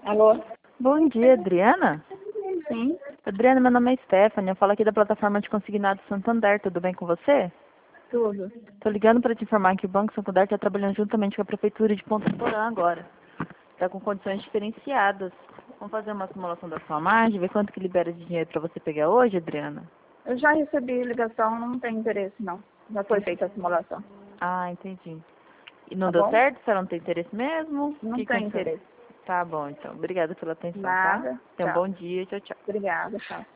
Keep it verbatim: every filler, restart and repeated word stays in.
Alô? Bom dia, Adriana. Sim, Adriana, meu nome é Stephanie, eu falo aqui da plataforma de consignado Santander, tudo bem com você? tudo. Tô ligando para te informar que o Banco Santander está trabalhando juntamente com a Prefeitura de Ponta Porã agora. Está com condições diferenciadas. Vamos fazer uma simulação da sua margem, ver quanto que libera de dinheiro para você pegar hoje, Adriana? Eu já recebi ligação, não tem interesse não. Já foi feita a simulação. Ah, entendi. E não Tá deu bom? certo? Você não tem interesse mesmo? O Não que tem aconteceu? interesse. Tá bom, então. Obrigada pela atenção, tá? Nada. Tenha um Tchau. bom dia. Tchau, tchau. Obrigada, tchau.